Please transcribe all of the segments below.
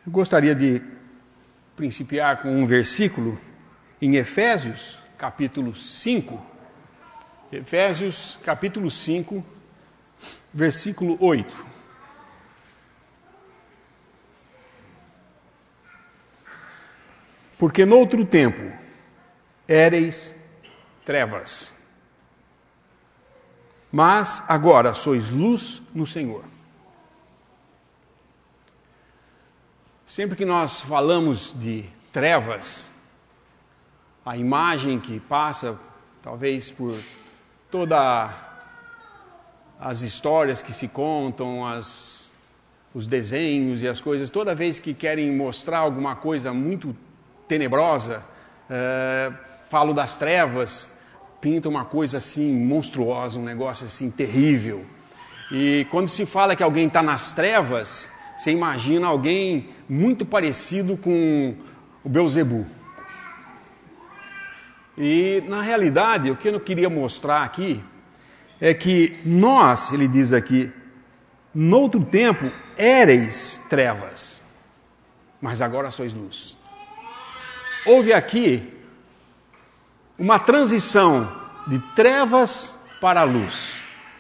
Eu gostaria de principiar com um versículo em Efésios, capítulo 5. Efésios, capítulo 5, versículo 8. Porque noutro tempo éreis trevas, mas agora sois luz no Senhor. Sempre que nós falamos de trevas, a imagem que passa, talvez por todas as histórias que se contam, os desenhos e as coisas, toda vez que querem mostrar alguma coisa muito tenebrosa, falo das trevas, pinta uma coisa assim monstruosa, um negócio assim terrível. E quando se fala que alguém está nas trevas, você imagina alguém muito parecido com o Beelzebub. E na realidade, o que eu queria mostrar aqui é que nós, ele diz aqui, noutro tempo éreis trevas, mas agora sois luz. Houve aqui uma transição de trevas para a luz.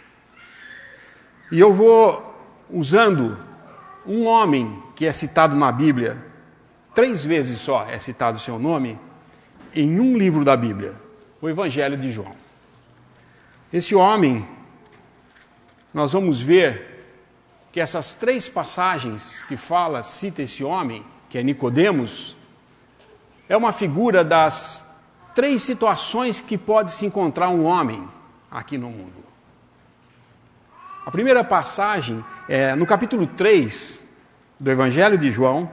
E eu vou usando um homem que é citado na Bíblia, 3 vezes só é citado o seu nome, em um livro da Bíblia, o Evangelho de João. Esse homem, nós vamos ver que essas 3 passagens que cita esse homem, que é Nicodemos, é uma figura das 3 situações que pode se encontrar um homem aqui no mundo. A primeira passagem é no capítulo 3 do Evangelho de João,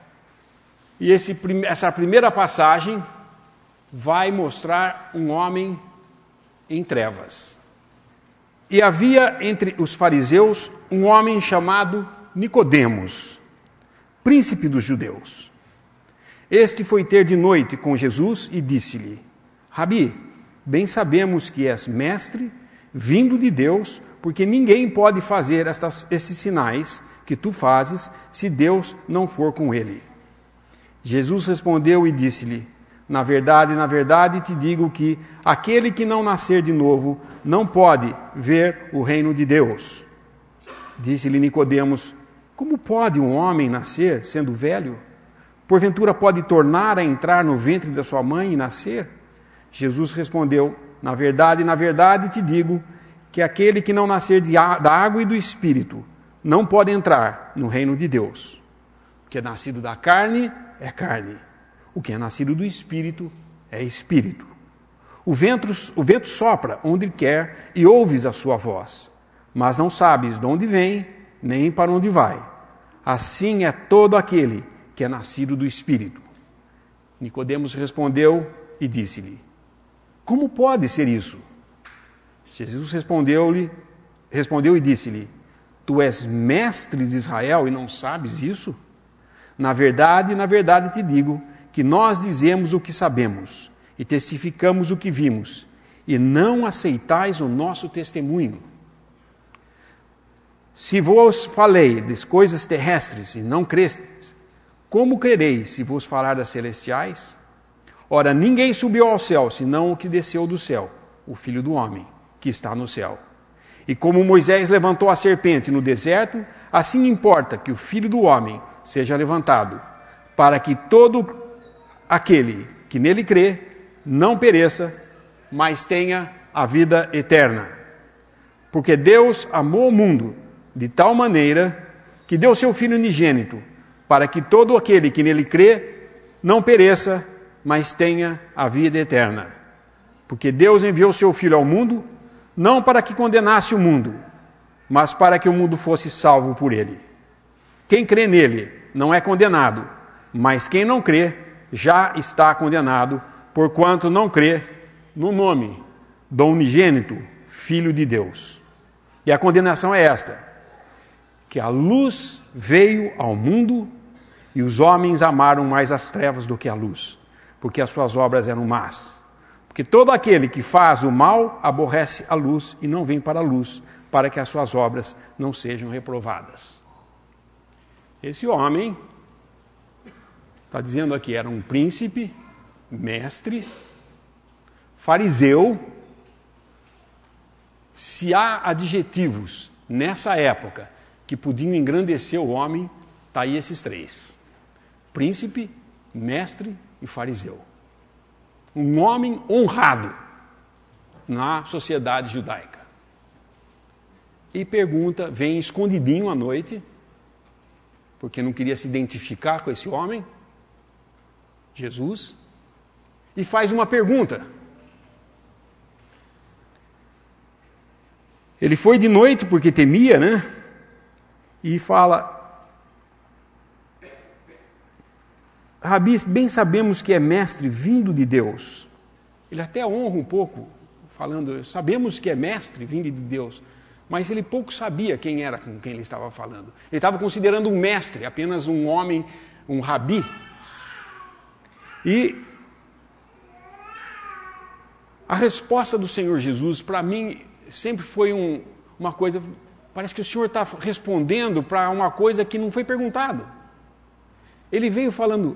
e essa primeira passagem vai mostrar um homem em trevas. E havia entre os fariseus um homem chamado Nicodemos, príncipe dos judeus. Este foi ter de noite com Jesus e disse-lhe: Rabi, bem sabemos que és mestre, vindo de Deus, porque ninguém pode fazer estes sinais que tu fazes, se Deus não for com ele. Jesus respondeu e disse-lhe: na verdade te digo que aquele que não nascer de novo não pode ver o reino de Deus. Disse-lhe Nicodemos: como pode um homem nascer sendo velho? Porventura pode tornar a entrar no ventre da sua mãe e nascer? Jesus respondeu: na verdade te digo que aquele que não nascer da água e do Espírito não pode entrar no reino de Deus. O que é nascido da carne é carne, o que é nascido do Espírito é Espírito. O vento sopra onde quer e ouves a sua voz, mas não sabes de onde vem, nem para onde vai. Assim é todo aquele que é nascido do Espírito. Nicodemos respondeu e disse-lhe: como pode ser isso? Jesus respondeu e disse-lhe: tu és mestre de Israel e não sabes isso? Na verdade te digo que nós dizemos o que sabemos e testificamos o que vimos, e não aceitais o nosso testemunho. Se vos falei das coisas terrestres e não crestes, como crereis se vos falar das celestiais? Ora, ninguém subiu ao céu, senão o que desceu do céu, o Filho do Homem, que está no céu. E como Moisés levantou a serpente no deserto, assim importa que o Filho do Homem seja levantado, para que todo aquele que nele crê não pereça, mas tenha a vida eterna. Porque Deus amou o mundo de tal maneira que deu seu Filho unigênito, para que todo aquele que nele crê não pereça, mas tenha a vida eterna. Porque Deus enviou seu Filho ao mundo, não para que condenasse o mundo, mas para que o mundo fosse salvo por ele. Quem crê nele não é condenado, mas quem não crê já está condenado, porquanto não crê no nome do unigênito Filho de Deus. E a condenação é esta: que a luz veio ao mundo e os homens amaram mais as trevas do que a luz, porque as suas obras eram más. Porque todo aquele que faz o mal aborrece a luz e não vem para a luz, para que as suas obras não sejam reprovadas. Esse homem Está dizendo aqui, era um príncipe, mestre, fariseu. Se há adjetivos nessa época que podiam engrandecer o homem, está aí esses três: príncipe, mestre e fariseu. Um homem honrado na sociedade judaica. E pergunta, vem escondidinho à noite, porque não queria se identificar com esse homem, Jesus, e faz uma pergunta. Ele foi de noite porque temia, né? E fala: Rabi, bem sabemos que é mestre vindo de Deus. Ele até honra um pouco, falando, sabemos que é mestre vindo de Deus, mas ele pouco sabia quem era com quem ele estava falando. Ele estava considerando um mestre, apenas um homem, um rabi. E a resposta do Senhor Jesus, para mim, sempre foi uma coisa, parece que o Senhor está respondendo para uma coisa que não foi perguntado. Ele veio falando: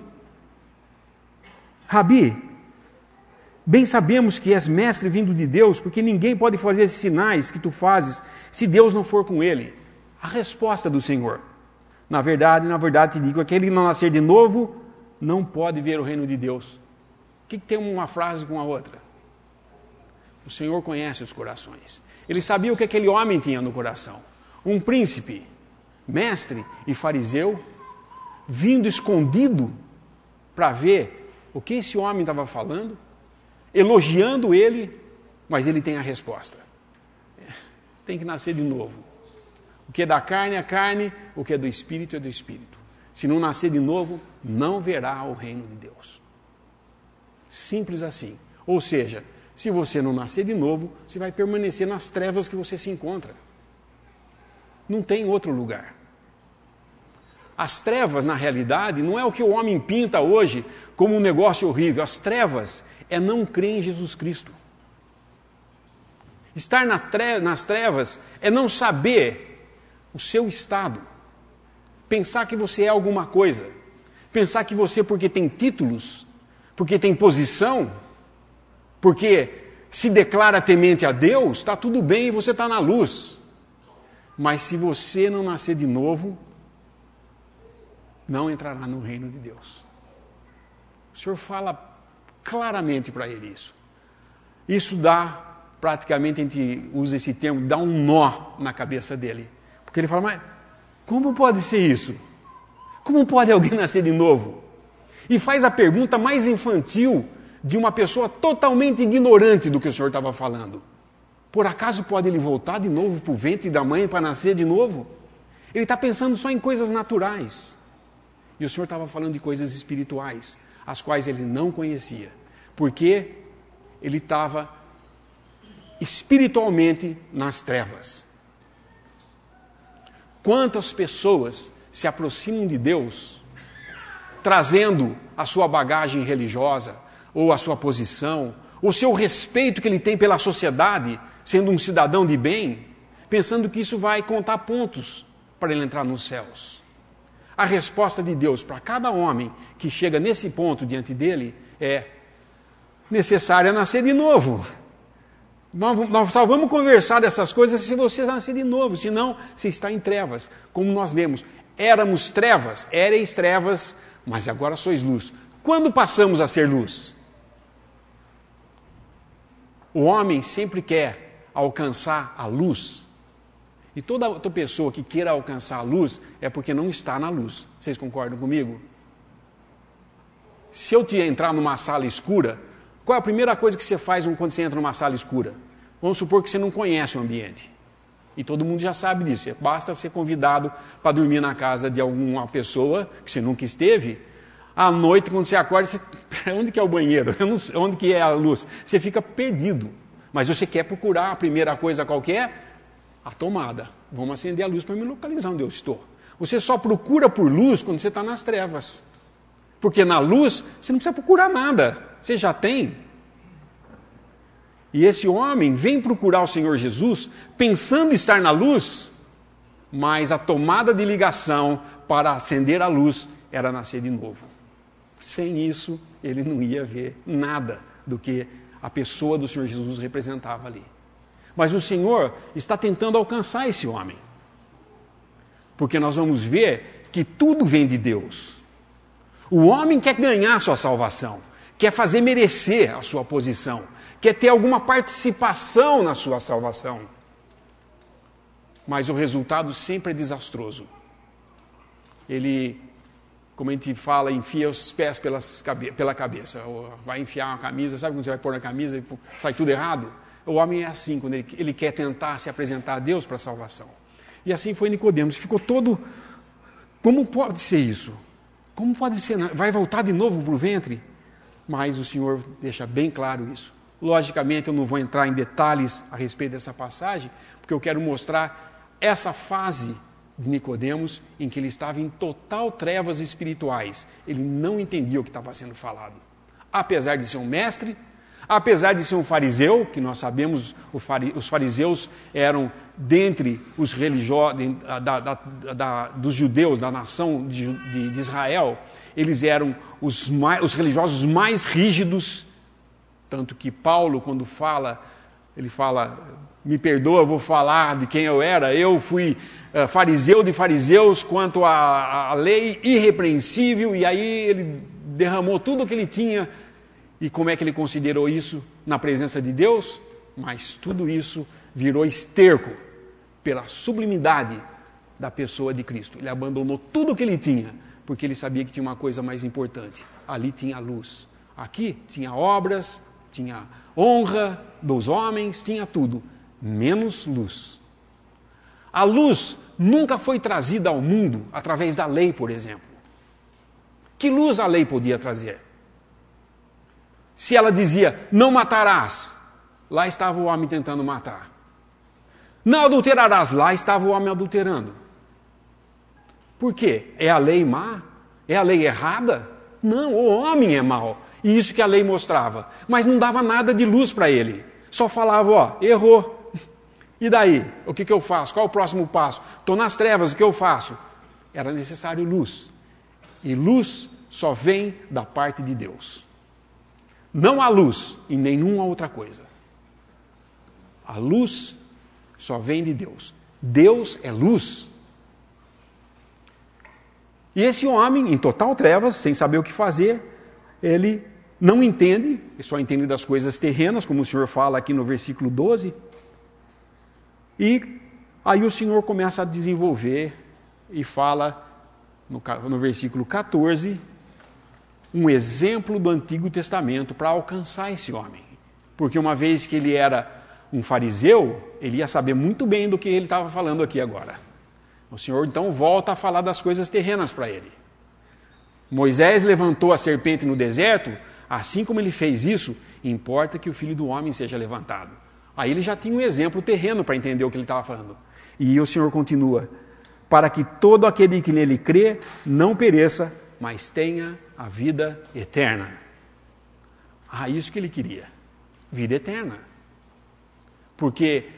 Rabi, bem sabemos que és mestre vindo de Deus, porque ninguém pode fazer esses sinais que tu fazes se Deus não for com ele. A resposta do Senhor: na verdade te digo, aquele que não nascer de novo não pode ver o reino de Deus. O que tem uma frase com a outra? O Senhor conhece os corações. Ele sabia o que aquele homem tinha no coração. Um príncipe, mestre e fariseu, vindo escondido para ver o que esse homem estava falando, elogiando ele, mas ele tem a resposta. Tem que nascer de novo. O que é da carne é carne, o que é do espírito é do espírito. Se não nascer de novo, não verá o reino de Deus. Simples assim. Ou seja, se você não nascer de novo, você vai permanecer nas trevas que você se encontra. Não tem outro lugar. As trevas, na realidade, não é o que o homem pinta hoje como um negócio horrível. As trevas é não crer em Jesus Cristo. Estar nas trevas é não saber o seu estado. Pensar que você é alguma coisa. Pensar que você, porque tem títulos, porque tem posição, porque se declara temente a Deus, está tudo bem e você está na luz. Mas se você não nascer de novo, não entrará no reino de Deus. O Senhor fala claramente para ele isso. Isso dá, praticamente a gente usa esse termo, dá um nó na cabeça dele. Porque ele fala, mas como pode ser isso? Como pode alguém nascer de novo? E faz a pergunta mais infantil de uma pessoa totalmente ignorante do que o Senhor estava falando. Por acaso pode ele voltar de novo para o ventre da mãe para nascer de novo? Ele está pensando só em coisas naturais. E o Senhor estava falando de coisas espirituais, as quais ele não conhecia. Porque ele estava espiritualmente nas trevas. Quantas pessoas se aproximam de Deus, trazendo a sua bagagem religiosa, ou a sua posição, o seu respeito que ele tem pela sociedade, sendo um cidadão de bem, pensando que isso vai contar pontos para ele entrar nos céus. A resposta de Deus para cada homem que chega nesse ponto diante dele é necessário nascer de novo. Nós só vamos conversar dessas coisas se você nascer de novo, senão você está em trevas. Como nós lemos, éramos trevas, éreis trevas, mas agora sois luz. Quando passamos a ser luz? O homem sempre quer alcançar a luz. E toda outra pessoa que queira alcançar a luz é porque não está na luz. Vocês concordam comigo? Se eu te entrar numa sala escura, qual é a primeira coisa que você faz quando você entra numa sala escura? Vamos supor que você não conhece o ambiente. E todo mundo já sabe disso. Basta ser convidado para dormir na casa de alguma pessoa que você nunca esteve. À noite, quando você acorda, você... onde que é o banheiro? Eu não sei. Onde que é a luz? Você fica perdido. Mas você quer procurar a primeira coisa qualquer? A tomada. Vamos acender a luz para me localizar onde eu estou. Você só procura por luz quando você está nas trevas. Porque na luz, você não precisa procurar nada. Você já tem. E esse homem vem procurar o Senhor Jesus pensando em estar na luz, mas a tomada de ligação para acender a luz era nascer de novo. Sem isso, ele não ia ver nada do que a pessoa do Senhor Jesus representava ali. Mas o Senhor está tentando alcançar esse homem. Porque nós vamos ver que tudo vem de Deus. O homem quer ganhar a sua salvação, quer fazer merecer a sua posição, quer ter alguma participação na sua salvação. Mas o resultado sempre é desastroso. Ele, como a gente fala, enfia os pés pela cabeça. Ou vai enfiar uma camisa, sabe quando você vai pôr na camisa e sai tudo errado? O homem é assim, quando ele quer tentar se apresentar a Deus para a salvação. E assim foi Nicodemos, ficou todo... Como pode ser isso? Como pode ser? Vai voltar de novo para o ventre? Mas o Senhor deixa bem claro isso. Logicamente, eu não vou entrar em detalhes a respeito dessa passagem, porque eu quero mostrar essa fase de Nicodemos em que ele estava em total trevas espirituais. Ele não entendia o que estava sendo falado. Apesar de ser um mestre, apesar de ser um fariseu, que nós sabemos, os fariseus eram dentre os religiosos, dos judeus, da nação de Israel, eles eram os religiosos mais rígidos, tanto que Paulo, quando fala, ele fala, me perdoa, eu vou falar de quem eu era, eu fui fariseu de fariseus quanto à lei irrepreensível, e aí ele derramou tudo o que ele tinha. E como é que ele considerou isso na presença de Deus? Mas tudo isso virou esterco pela sublimidade da pessoa de Cristo. Ele abandonou tudo o que ele tinha, porque ele sabia que tinha uma coisa mais importante. Ali tinha luz. Aqui tinha obras, tinha honra dos homens, tinha tudo, menos luz. A luz nunca foi trazida ao mundo através da lei, por exemplo. Que luz a lei podia trazer? Se ela dizia, não matarás, lá estava o homem tentando matar. Não adulterarás, lá estava o homem adulterando. Por quê? É a lei má? É a lei errada? Não, o homem é mau. E isso que a lei mostrava. Mas não dava nada de luz para ele. Só falava, errou. E daí? O que eu faço? Qual é o próximo passo? Estou nas trevas, o que eu faço? Era necessário luz. E luz só vem da parte de Deus. Não há luz em nenhuma outra coisa. A luz só vem de Deus. Deus é luz. E esse homem, em total trevas, sem saber o que fazer, ele não entende, ele só entende das coisas terrenas, como o Senhor fala aqui no versículo 12. E aí o Senhor começa a desenvolver e fala no versículo 14... um exemplo do Antigo Testamento para alcançar esse homem. Porque uma vez que ele era um fariseu, ele ia saber muito bem do que ele estava falando aqui agora. O Senhor então volta a falar das coisas terrenas para ele. Moisés levantou a serpente no deserto, assim como ele fez isso, importa que o Filho do Homem seja levantado. Aí ele já tinha um exemplo terreno para entender o que ele estava falando. E o Senhor continua, para que todo aquele que nele crê não pereça, mas tenha a vida eterna. Isso que ele queria, vida eterna. Porque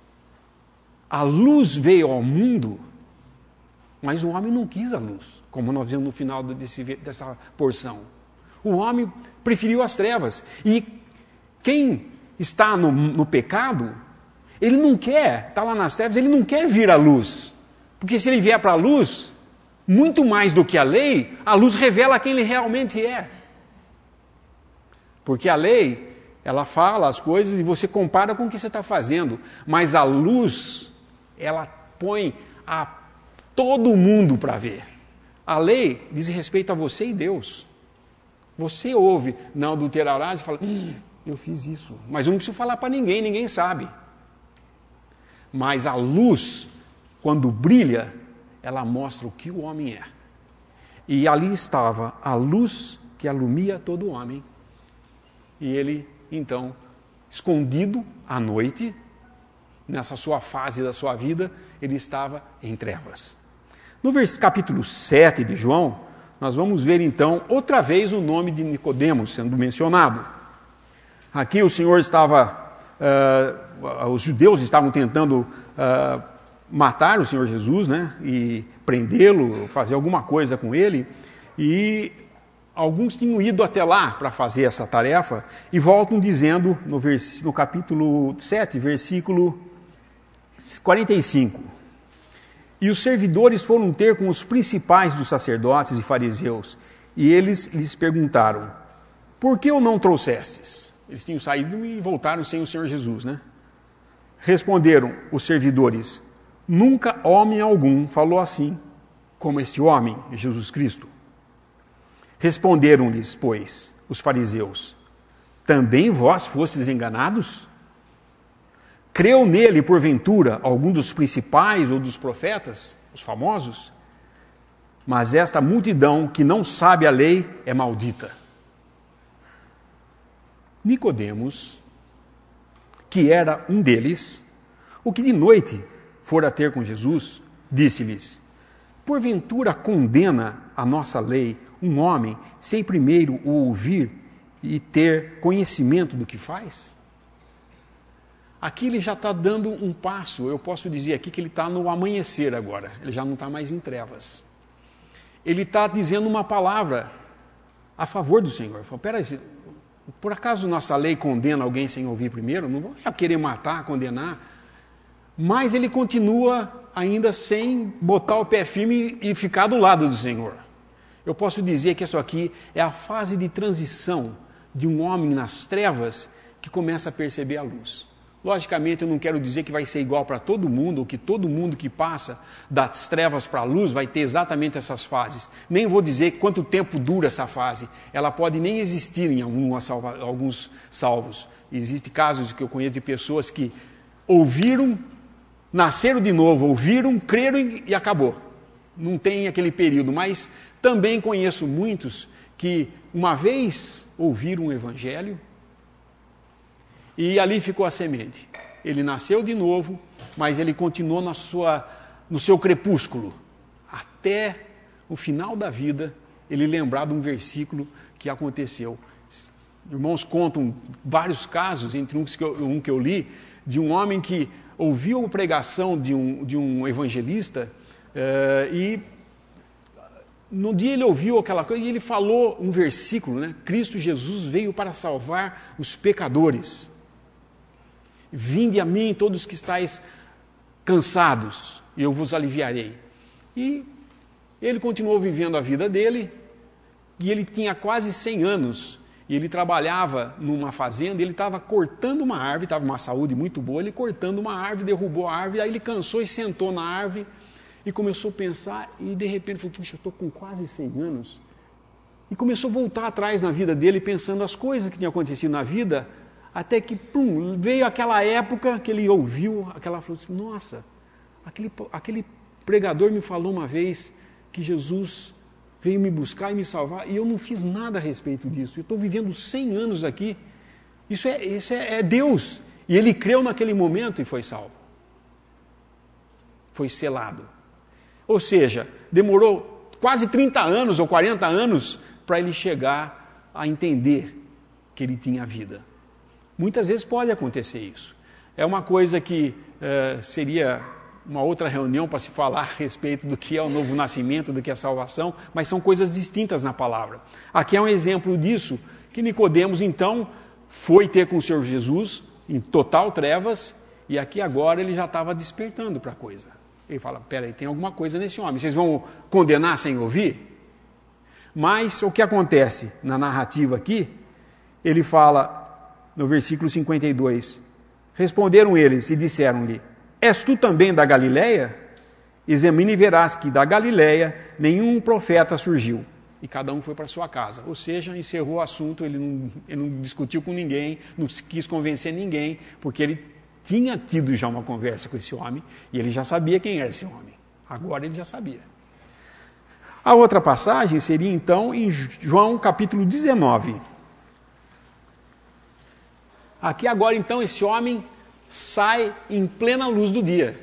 a luz veio ao mundo, mas o homem não quis a luz, como nós vemos no final dessa porção. O homem preferiu as trevas. E quem está no pecado, ele não quer, está lá nas trevas, ele não quer vir à luz. Porque se ele vier para a luz, muito mais do que a luz revela quem ele realmente é. Porque a lei, ela fala as coisas e você compara com o que você está fazendo. Mas a luz, ela põe a todo mundo para ver. A lei diz respeito a você e Deus. Você ouve, não adulterarás, e fala, eu fiz isso. Mas eu não preciso falar para ninguém, ninguém sabe. Mas a luz, quando brilha, ela mostra o que o homem é. E ali estava a luz que alumia todo homem. E ele, então, escondido à noite, nessa sua fase da sua vida, ele estava em trevas. No capítulo 7 de João, nós vamos ver então, outra vez, o nome de Nicodemos sendo mencionado. Aqui o Senhor estava, os judeus estavam tentando matar o Senhor Jesus, né, e prendê-lo, fazer alguma coisa com ele, e alguns tinham ido até lá para fazer essa tarefa e voltam dizendo no capítulo 7, versículo 45. E os servidores foram ter com os principais dos sacerdotes e fariseus, e eles lhes perguntaram: por que o não trouxestes? Eles tinham saído e voltaram sem o Senhor Jesus, né? Responderam os servidores: nunca homem algum falou assim, como este homem, Jesus Cristo. Responderam-lhes, pois, os fariseus: também vós fostes enganados? Creu nele, porventura, algum dos principais ou dos profetas, os famosos? Mas esta multidão que não sabe a lei é maldita. Nicodemos, que era um deles, o que de noite fora ter com Jesus, disse-lhes: porventura condena a nossa lei um homem sem primeiro o ouvir e ter conhecimento do que faz? Aqui ele já está dando um passo, eu posso dizer aqui que ele está no amanhecer agora, ele já não está mais em trevas. Ele está dizendo uma palavra a favor do Senhor. Ele falou: peraí, por acaso nossa lei condena alguém sem ouvir primeiro? Não vou querer matar, condenar. Mas ele continua ainda sem botar o pé firme e ficar do lado do Senhor. Eu posso dizer que isso aqui é a fase de transição de um homem nas trevas que começa a perceber a luz. Logicamente, eu não quero dizer que vai ser igual para todo mundo, ou que todo mundo que passa das trevas para a luz vai ter exatamente essas fases. Nem vou dizer quanto tempo dura essa fase. Ela pode nem existir em alguns salvos. Existem casos que eu conheço de pessoas que ouviram, nasceram de novo, ouviram, creram e acabou. Não tem aquele período, mas também conheço muitos que uma vez ouviram o Evangelho, e ali ficou a semente. Ele nasceu de novo, mas ele continuou no seu crepúsculo. Até o final da vida, ele lembrar de um versículo que aconteceu. Irmãos contam vários casos, entre um que eu li, de um homem que ouviu a pregação de um evangelista, e no dia ele ouviu aquela coisa e ele falou um versículo, né? Cristo Jesus veio para salvar os pecadores. Vinde a mim todos que estáis cansados, e eu vos aliviarei. E ele continuou vivendo a vida dele, e ele tinha quase 100 anos, e ele trabalhava numa fazenda, e ele estava cortando uma árvore, estava uma saúde muito boa, ele cortando uma árvore, derrubou a árvore, aí ele cansou e sentou na árvore, e começou a pensar, e de repente falou: puxa, eu estou com quase 100 anos, e começou a voltar atrás na vida dele, pensando as coisas que tinham acontecido na vida, até que veio aquela época que ele ouviu, falou assim: nossa, aquele pregador me falou uma vez que Jesus veio me buscar e me salvar, e eu não fiz nada a respeito disso, eu estou vivendo 100 anos aqui, isso é Deus, e ele creu naquele momento e foi salvo, foi selado. Ou seja, demorou quase 30 anos ou 40 anos para ele chegar a entender que ele tinha vida. Muitas vezes pode acontecer isso. É uma coisa que seria uma outra reunião para se falar a respeito do que é o novo nascimento, do que é a salvação, mas são coisas distintas na palavra. Aqui é um exemplo disso, que Nicodemos então foi ter com o Senhor Jesus em total trevas, e aqui agora ele já estava despertando para a coisa. Ele fala: peraí, tem alguma coisa nesse homem, vocês vão condenar sem ouvir? Mas o que acontece na narrativa aqui, ele fala no versículo 52, responderam eles e disseram-lhe: és tu também da Galileia? Examine e verás que da Galileia nenhum profeta surgiu. E cada um foi para sua casa. Ou seja, encerrou o assunto, ele não discutiu com ninguém, não quis convencer ninguém, porque ele tinha tido já uma conversa com esse homem, e ele já sabia quem era esse homem. Agora ele já sabia. A outra passagem seria então em João capítulo 19. Aqui agora então esse homem sai em plena luz do dia.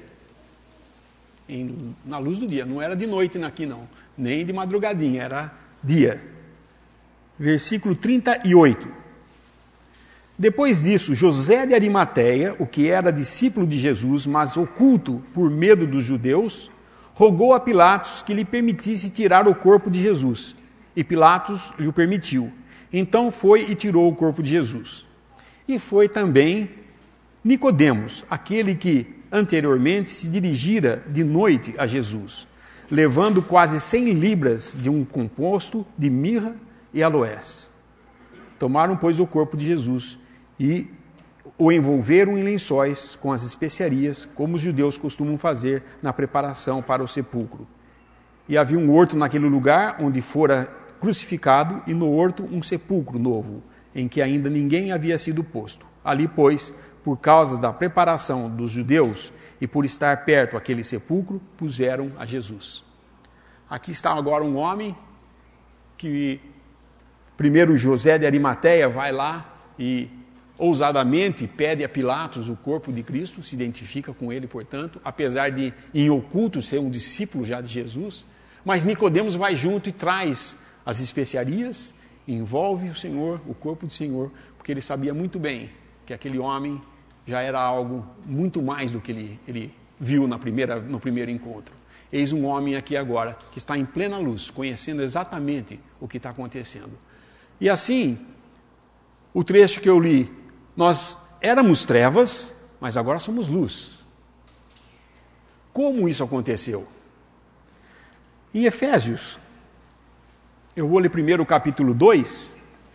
Na luz do dia, não era de noite aqui não, nem de madrugadinha, era dia. Versículo 38. Depois disso, José de Arimateia, o que era discípulo de Jesus, mas oculto por medo dos judeus, rogou a Pilatos que lhe permitisse tirar o corpo de Jesus. e Pilatos lhe o permitiu. Então foi e tirou o corpo de Jesus. E foi também Nicodemos, aquele que anteriormente se dirigira de noite a Jesus, levando quase 100 libras de um composto de mirra e aloés. Tomaram, pois, o corpo de Jesus e o envolveram em lençóis com as especiarias, como os judeus costumam fazer na preparação para o sepulcro. E havia um horto naquele lugar onde fora crucificado, e no horto um sepulcro novo, em que ainda ninguém havia sido posto. Ali, pois, por causa da preparação dos judeus e por estar perto aquele sepulcro, puseram a Jesus. Aqui está agora um homem que, primeiro José de Arimateia vai lá e ousadamente pede a Pilatos o corpo de Cristo, se identifica com ele, portanto, apesar de em oculto ser um discípulo já de Jesus, mas Nicodemos vai junto e traz as especiarias, envolve o Senhor, o corpo do Senhor, porque ele sabia muito bem que aquele homem já era algo muito mais do que ele viu no primeiro encontro. Eis um homem aqui agora, que está em plena luz, conhecendo exatamente o que está acontecendo. E assim, o trecho que eu li, nós éramos trevas, mas agora somos luz. Como isso aconteceu? Em Efésios, eu vou ler primeiro o capítulo 2,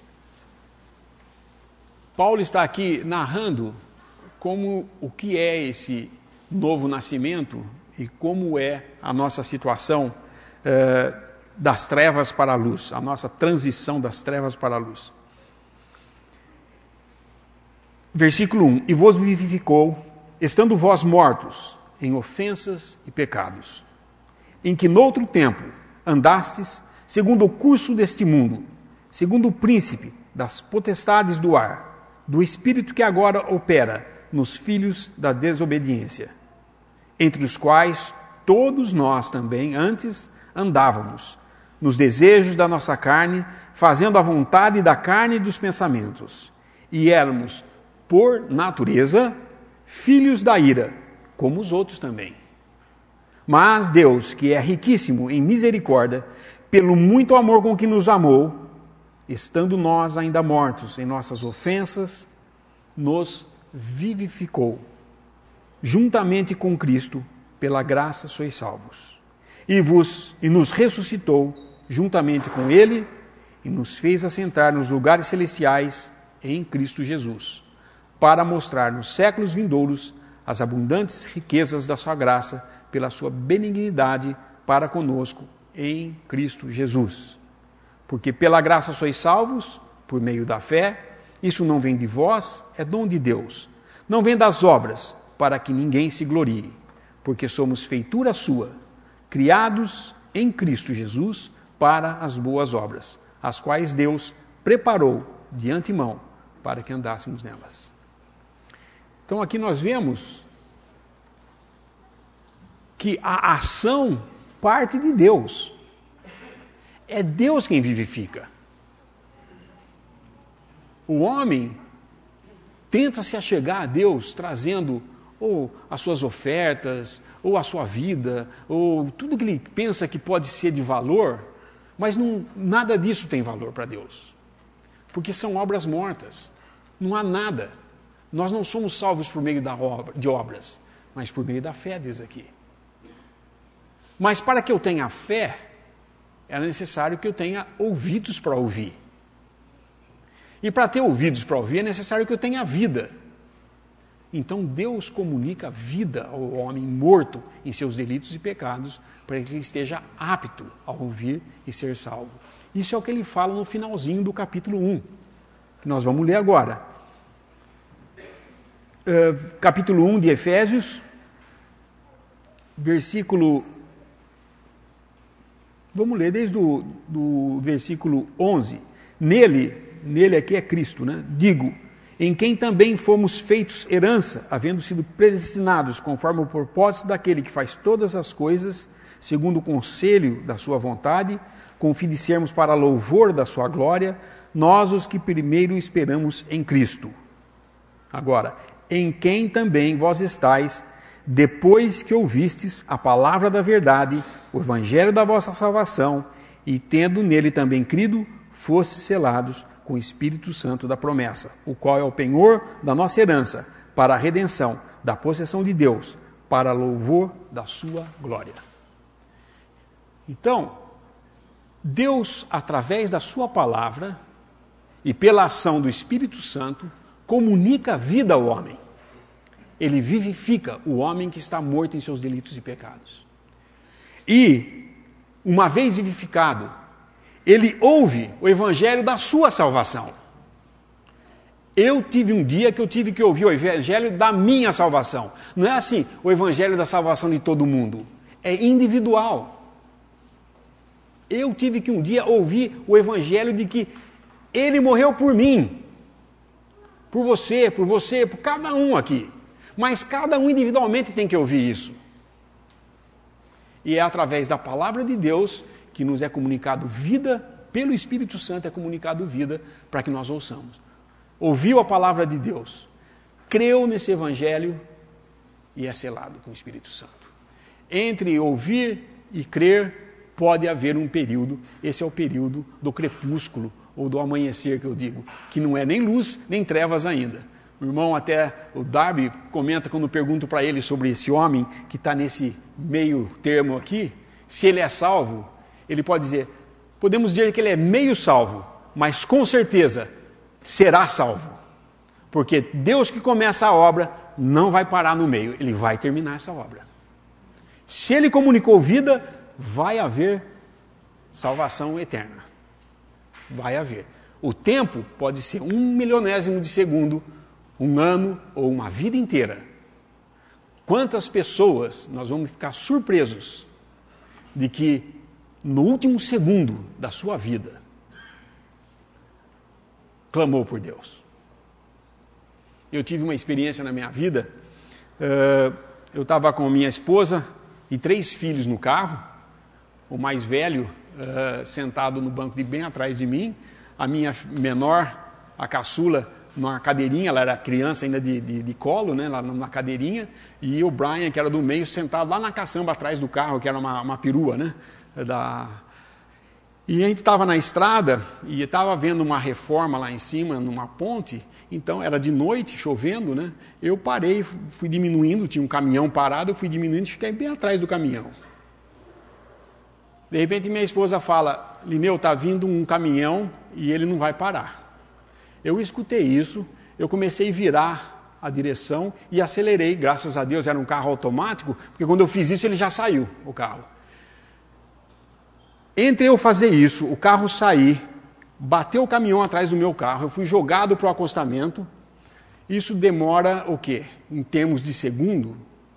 Paulo está aqui narrando o que é esse novo nascimento e como é a nossa situação das trevas para a luz, a nossa transição das trevas para a luz. Versículo 1: E vos vivificou, estando vós mortos em ofensas e pecados, em que noutro tempo andastes, segundo o curso deste mundo, segundo o príncipe das potestades do ar, do espírito que agora opera nos filhos da desobediência, entre os quais todos nós também antes andávamos, nos desejos da nossa carne, fazendo a vontade da carne e dos pensamentos, e éramos, por natureza, filhos da ira, como os outros também. Mas Deus, que é riquíssimo em misericórdia, pelo muito amor com que nos amou, estando nós ainda mortos em nossas ofensas, nos vivificou, juntamente com Cristo, pela graça sois salvos. E nos ressuscitou, juntamente com Ele, e nos fez assentar nos lugares celestiais em Cristo Jesus, para mostrar nos séculos vindouros as abundantes riquezas da sua graça, pela sua benignidade para conosco em Cristo Jesus. Porque pela graça sois salvos, por meio da fé. Isso não vem de vós, é dom de Deus. Não vem das obras, para que ninguém se glorie. Porque somos feitura sua, criados em Cristo Jesus para as boas obras, as quais Deus preparou de antemão para que andássemos nelas. Então aqui nós vemos que a ação parte de Deus. É Deus quem vivifica. O homem tenta se achegar a Deus trazendo ou as suas ofertas, ou a sua vida, ou tudo que ele pensa que pode ser de valor, mas nada disso tem valor para Deus. Porque são obras mortas. Não há nada. Nós não somos salvos por meio de obras, mas por meio da fé, diz aqui. Mas para que eu tenha fé, era necessário que eu tenha ouvidos para ouvir. E para ter ouvidos para ouvir, é necessário que eu tenha vida. Então Deus comunica vida ao homem morto em seus delitos e pecados, para que ele esteja apto a ouvir e ser salvo. Isso é o que ele fala no finalzinho do capítulo 1, que nós vamos ler agora. Capítulo 1 de Efésios, versículo... Vamos ler desde do versículo 11. Nele aqui é Cristo, né? Digo, em quem também fomos feitos herança, havendo sido predestinados conforme o propósito daquele que faz todas as coisas, segundo o conselho da sua vontade, com fim de sermos para louvor da sua glória, nós os que primeiro esperamos em Cristo. Agora, em quem também vós estáis, depois que ouvistes a palavra da verdade, o evangelho da vossa salvação, e tendo nele também crido, fosse selados com o Espírito Santo da promessa, o qual é o penhor da nossa herança, para a redenção da possessão de Deus, para louvor da sua glória. Então, Deus, através da sua palavra e pela ação do Espírito Santo, comunica a vida ao homem. Ele vivifica o homem que está morto em seus delitos e pecados. E, uma vez vivificado, ele ouve o evangelho da sua salvação. Eu tive um dia que eu tive que ouvir o evangelho da minha salvação. Não é assim, o evangelho da salvação de todo mundo. É individual. Eu tive que um dia ouvir o evangelho de que ele morreu por mim. Por você, por cada um aqui. Mas cada um individualmente tem que ouvir isso. E é através da palavra de Deus que nos é comunicado vida, pelo Espírito Santo é comunicado vida para que nós ouçamos. Ouviu a palavra de Deus, creu nesse evangelho e é selado com o Espírito Santo. Entre ouvir e crer pode haver um período, esse é o período do crepúsculo ou do amanhecer que eu digo, que não é nem luz nem trevas ainda. O irmão até, o Darby, comenta quando pergunto para ele sobre esse homem que está nesse meio termo aqui, se ele é salvo, ele pode dizer, podemos dizer que ele é meio salvo, mas com certeza será salvo. Porque Deus que começa a obra não vai parar no meio, ele vai terminar essa obra. Se ele comunicou vida, vai haver salvação eterna. Vai haver. O tempo pode ser 1/1000º de segundo, um ano ou uma vida inteira. Quantas pessoas nós vamos ficar surpresos de que no último segundo da sua vida clamou por Deus. Eu tive uma experiência na minha vida, eu estava com minha esposa e 3 filhos no carro, o mais velho sentado no banco de bem atrás de mim, a minha menor, a caçula, numa cadeirinha, ela era criança ainda de colo, né, lá na cadeirinha, e o Brian, que era do meio, sentado lá na caçamba atrás do carro, que era uma perua, né, E a gente estava na estrada, e estava vendo uma reforma lá em cima, numa ponte, então era de noite, chovendo, né, eu parei, fui diminuindo, tinha um caminhão parado, eu fui diminuindo e fiquei bem atrás do caminhão. De repente minha esposa fala, Lineu, está vindo um caminhão e ele não vai parar. Eu escutei isso, eu comecei a virar a direção e acelerei, graças a Deus era um carro automático, porque quando eu fiz isso ele já saiu, o carro. Entre eu fazer isso, o carro sair, bateu o caminhão atrás do meu carro, eu fui jogado para o acostamento, isso demora o quê? Em termos de segundo?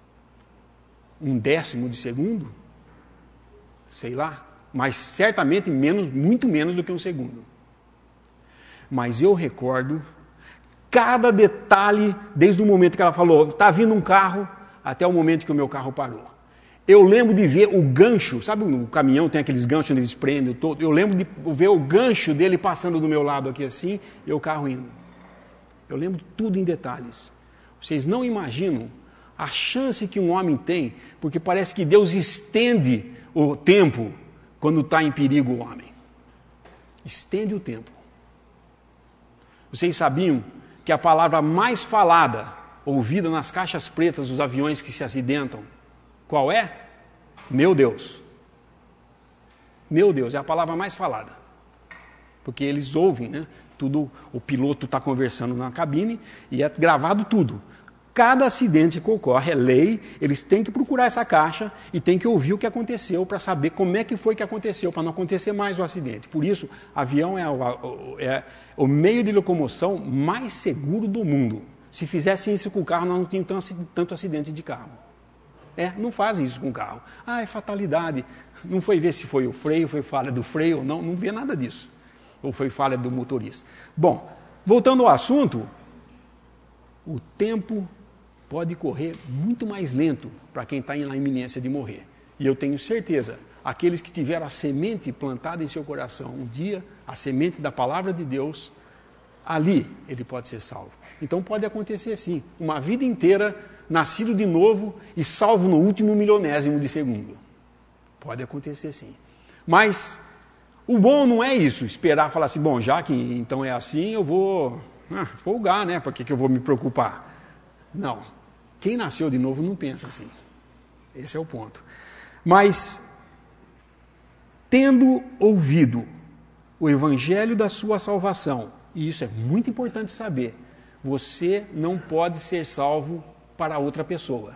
1/10 de segundo? Sei lá, mas certamente muito menos do que 1 segundo. Mas eu recordo cada detalhe, desde o momento que ela falou, está vindo um carro, até o momento que o meu carro parou. Eu lembro de ver o gancho, sabe o caminhão tem aqueles ganchos onde eles prendem todo? Eu lembro de ver o gancho dele passando do meu lado aqui assim, e o carro indo. Eu lembro tudo em detalhes. Vocês não imaginam a chance que um homem tem, porque parece que Deus estende o tempo quando está em perigo o homem. Estende o tempo. Vocês sabiam que a palavra mais falada, ouvida nas caixas pretas dos aviões que se acidentam, qual é? Meu Deus. Meu Deus, é a palavra mais falada. Porque eles ouvem, né? Tudo, o piloto está conversando na cabine e é gravado tudo. Cada acidente que ocorre é lei, eles têm que procurar essa caixa e têm que ouvir o que aconteceu para saber como é que foi que aconteceu, para não acontecer mais o acidente. Por isso, avião é o meio de locomoção mais seguro do mundo. Se fizessem isso com o carro, nós não tínhamos tanto acidente de carro. Não fazem isso com o carro. É fatalidade. Não foi ver se foi o freio, foi falha do freio ou não, não vê nada disso. Ou foi falha do motorista. Bom, voltando ao assunto, o tempo pode correr muito mais lento para quem está na iminência de morrer. E eu tenho certeza, aqueles que tiveram a semente plantada em seu coração, um dia, a semente da palavra de Deus, ali ele pode ser salvo. Então pode acontecer sim, uma vida inteira, nascido de novo e salvo no último 1/1000º de segundo. Pode acontecer sim. Mas O bom não é isso, esperar falar assim, bom, já que então é assim, eu vou folgar, né? Por que eu vou me preocupar? Não. Quem nasceu de novo não pensa assim. Esse é o ponto. Mas, tendo ouvido o evangelho da sua salvação, e isso é muito importante saber, você não pode ser salvo para outra pessoa.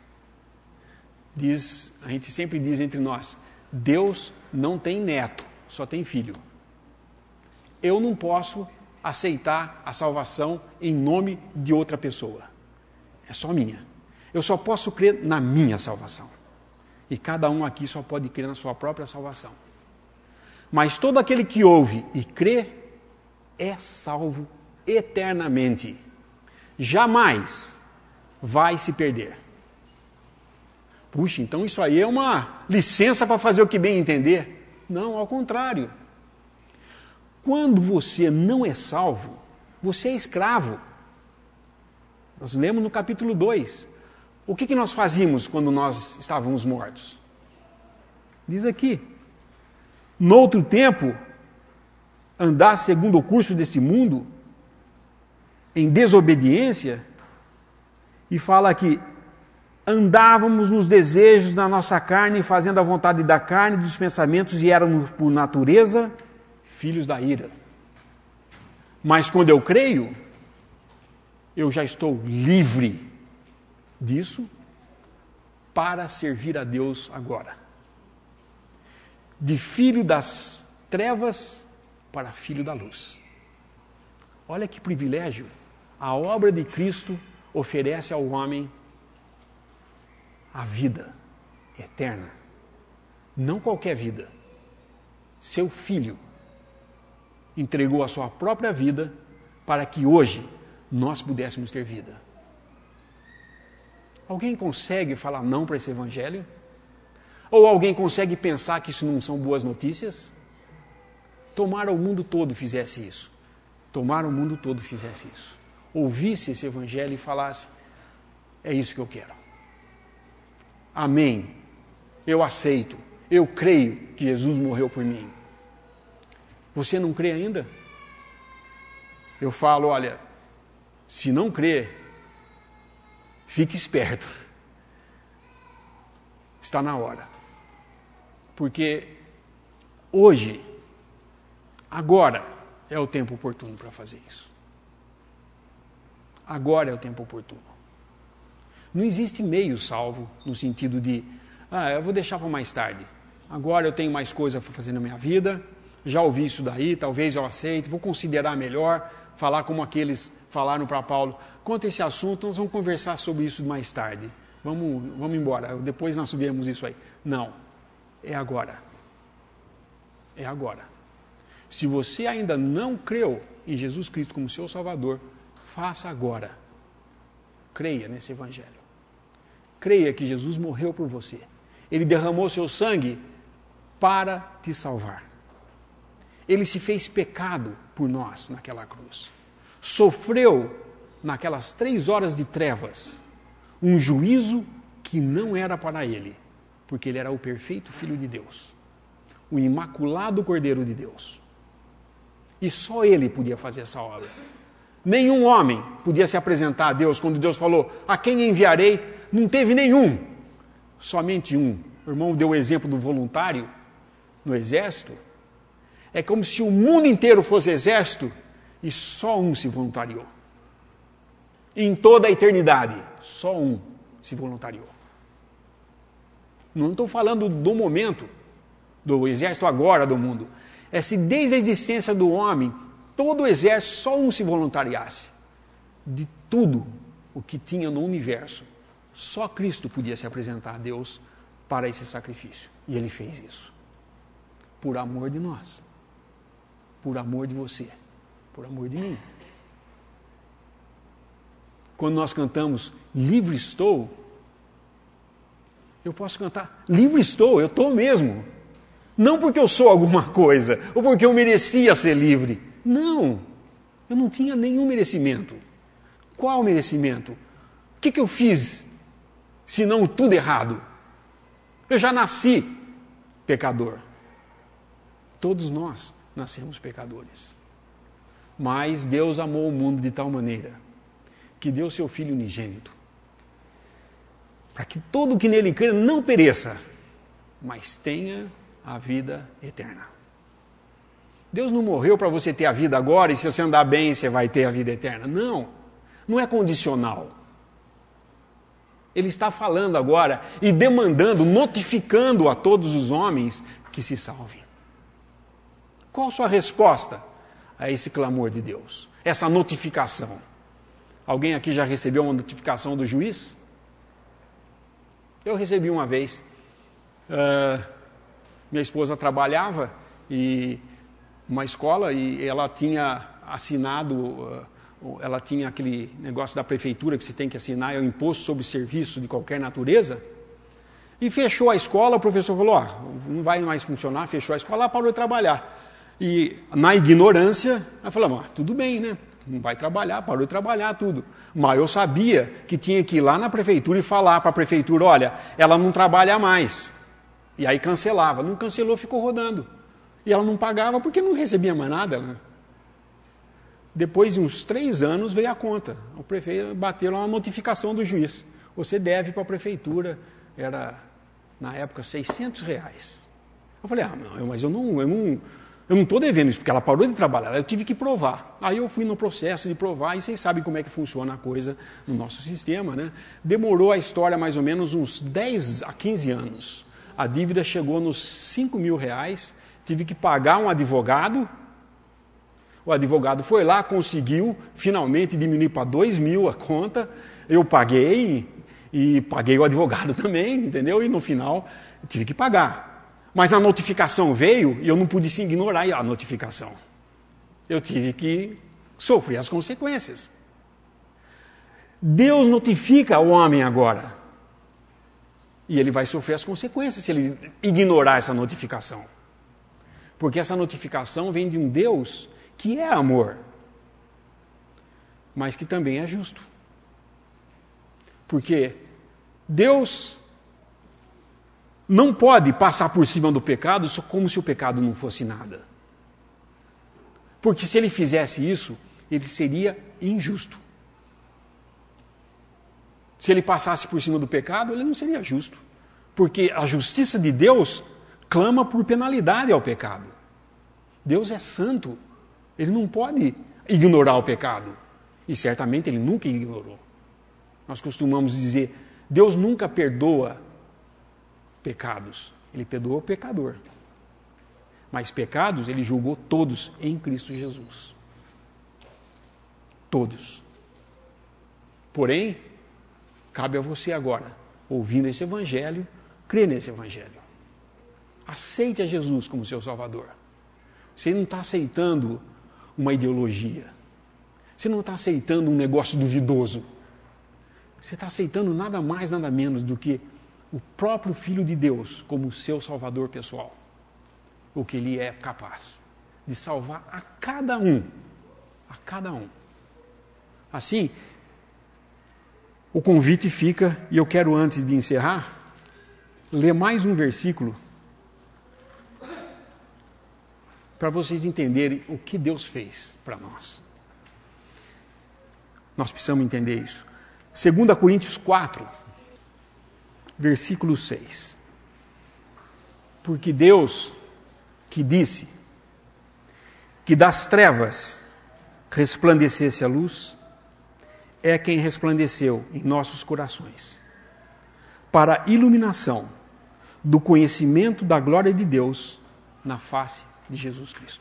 A gente sempre diz entre nós, Deus não tem neto, só tem filho. Eu não posso aceitar a salvação em nome de outra pessoa. É só minha. Eu só posso crer na minha salvação. E cada um aqui só pode crer na sua própria salvação. Mas todo aquele que ouve e crê é salvo eternamente. Jamais vai se perder. Puxa, então isso aí é uma licença para fazer o que bem entender? Não, ao contrário. Quando você não é salvo, você é escravo. Nós lemos no capítulo 2. O que nós fazíamos quando nós estávamos mortos? Diz aqui, noutro tempo, andar segundo o curso deste mundo, em desobediência, e fala aqui, andávamos nos desejos da nossa carne, fazendo a vontade da carne e dos pensamentos, e éramos, por natureza, filhos da ira. Mas quando eu creio, eu já estou livre disso para servir a Deus agora. De filho das trevas para filho da luz. Olha que privilégio. A obra de Cristo oferece ao homem a vida eterna. Não qualquer vida. Seu filho entregou a sua própria vida para que hoje nós pudéssemos ter vida. Alguém consegue falar não para esse evangelho? Ou alguém consegue pensar que isso não são boas notícias? Tomara o mundo todo fizesse isso. Tomara o mundo todo fizesse isso. Ouvisse esse evangelho e falasse, é isso que eu quero. Amém. Eu aceito. Eu creio que Jesus morreu por mim. Você não crê ainda? Eu falo, olha, se não crê, fique esperto. Está na hora. Porque hoje, agora, é o tempo oportuno para fazer isso. Agora é o tempo oportuno. Não existe meio salvo no sentido de, eu vou deixar para mais tarde. Agora eu tenho mais coisa para fazer na minha vida, já ouvi isso daí, talvez eu aceite, vou considerar melhor, falar como aqueles falaram para Paulo, quanto a esse assunto, nós vamos conversar sobre isso mais tarde. Vamos embora, depois nós subiremos isso aí. Não, é agora. É agora. Se você ainda não creu em Jesus Cristo como seu Salvador, faça agora. Creia nesse Evangelho. Creia que Jesus morreu por você. Ele derramou seu sangue para te salvar. Ele se fez pecado por nós naquela cruz. Sofreu, naquelas 3 horas de trevas, um juízo que não era para ele, porque ele era o perfeito Filho de Deus, o imaculado Cordeiro de Deus. E só ele podia fazer essa obra. Nenhum homem podia se apresentar a Deus quando Deus falou, a quem enviarei? Não teve nenhum, somente um. O irmão deu o exemplo do voluntário no exército. É como se o mundo inteiro fosse exército e só um se voluntariou. Em toda a eternidade, só um se voluntariou. Não estou falando do momento, do exército agora do mundo. É se desde a existência do homem, todo o exército, só um se voluntariasse. De tudo o que tinha no universo, só Cristo podia se apresentar a Deus para esse sacrifício. E ele fez isso. Por amor de nós. Por amor de você. Por amor de mim. Quando nós cantamos livre estou, eu posso cantar livre estou, eu estou mesmo. Não porque eu sou alguma coisa, ou porque eu merecia ser livre. Não, eu não tinha nenhum merecimento. Qual merecimento? O que eu fiz, se não tudo errado? Eu já nasci pecador. Todos nós nascemos pecadores. Mas Deus amou o mundo de tal maneira que deu seu Filho unigênito, para que todo o que nele crê não pereça, mas tenha a vida eterna. Deus não morreu para você ter a vida agora e se você andar bem você vai ter a vida eterna. Não, não é condicional. Ele está falando agora e demandando, notificando a todos os homens que se salvem. Qual a sua resposta a esse clamor de Deus? Essa notificação. Alguém aqui já recebeu uma notificação do juiz? Eu recebi uma vez. Minha esposa trabalhava em uma escola e ela tinha assinado, ela tinha aquele negócio da prefeitura que você tem que assinar, é o imposto sobre serviço de qualquer natureza, e fechou a escola. O professor falou, não vai mais funcionar, fechou a escola, ela parou de trabalhar. E na ignorância, ela falou, tudo bem, né? Não vai trabalhar, parou de trabalhar, tudo. Mas eu sabia que tinha que ir lá na prefeitura e falar para a prefeitura, olha, ela não trabalha mais. E aí cancelava. Não cancelou, ficou rodando. E ela não pagava porque não recebia mais nada. Né? Depois de uns 3 anos veio a conta. O prefeito bateu lá uma notificação do juiz. Você deve para a prefeitura, era na época R$600. Eu falei, mas eu não estou devendo isso, porque ela parou de trabalhar, eu tive que provar. Aí eu fui no processo de provar, e vocês sabem como é que funciona a coisa no nosso sistema, né? Demorou a história mais ou menos uns 10 a 15 anos. A dívida chegou nos R$5.000, tive que pagar um advogado. O advogado foi lá, conseguiu finalmente diminuir para R$2.000 a conta. Eu paguei, e paguei o advogado também, entendeu? E no final, tive que pagar. Mas a notificação veio e eu não pude ignorar a notificação. Eu tive que sofrer as consequências. Deus notifica o homem agora. E ele vai sofrer as consequências se ele ignorar essa notificação. Porque essa notificação vem de um Deus que é amor, mas que também é justo. Porque Deus não pode passar por cima do pecado como se o pecado não fosse nada. Porque se ele fizesse isso, ele seria injusto. Se ele passasse por cima do pecado, ele não seria justo. Porque a justiça de Deus clama por penalidade ao pecado. Deus é santo. Ele não pode ignorar o pecado. E certamente ele nunca ignorou. Nós costumamos dizer, Deus nunca perdoa pecados. Ele perdoou o pecador. Mas pecados ele julgou todos em Cristo Jesus. Todos. Porém, cabe a você agora, ouvindo esse evangelho, crer nesse evangelho. Aceite a Jesus como seu Salvador. Você não está aceitando uma ideologia. Você não está aceitando um negócio duvidoso. Você está aceitando nada mais, nada menos do que o próprio Filho de Deus como seu Salvador pessoal. O que Ele é capaz de salvar a cada um. A cada um. Assim, o convite fica, e eu quero, antes de encerrar, ler mais um versículo para vocês entenderem o que Deus fez para nós. Nós precisamos entender isso. 2 Coríntios 4, versículo 6. Porque Deus, que disse que das trevas resplandecesse a luz, é quem resplandeceu em nossos corações, para a iluminação do conhecimento da glória de Deus na face de Jesus Cristo.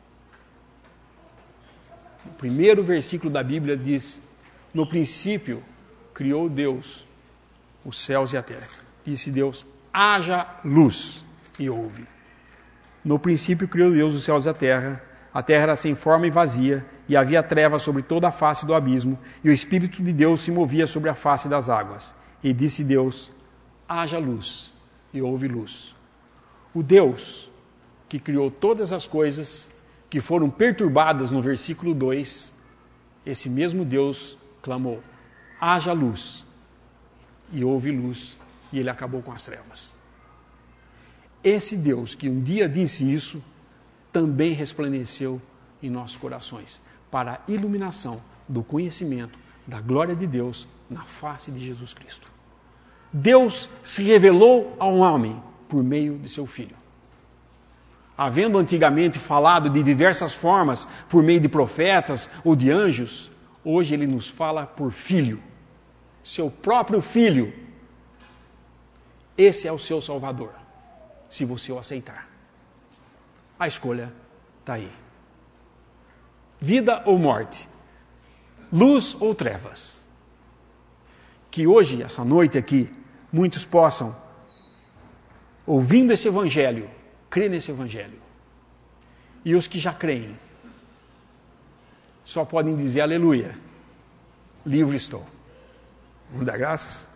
O primeiro versículo da Bíblia diz, no princípio criou Deus os céus e a terra. Disse Deus, haja luz, e houve. No princípio criou Deus os céus e a terra era sem forma e vazia, e havia trevas sobre toda a face do abismo, e o Espírito de Deus se movia sobre a face das águas. E disse Deus, haja luz, e houve luz. O Deus que criou todas as coisas que foram perturbadas no versículo 2, esse mesmo Deus clamou, haja luz, e houve luz, e ele acabou com as trevas. Esse Deus que um dia disse isso, também resplandeceu em nossos corações, para a iluminação do conhecimento da glória de Deus na face de Jesus Cristo. Deus se revelou ao homem por meio de seu Filho. Havendo antigamente falado de diversas formas, por meio de profetas ou de anjos, hoje Ele nos fala por Filho, seu próprio Filho. Esse é o seu Salvador, se você o aceitar. A escolha está aí. Vida ou morte, luz ou trevas. Que hoje, essa noite aqui, muitos possam, ouvindo esse Evangelho, crer nesse Evangelho. E os que já creem, só podem dizer aleluia, livre estou. Vamos dar graças?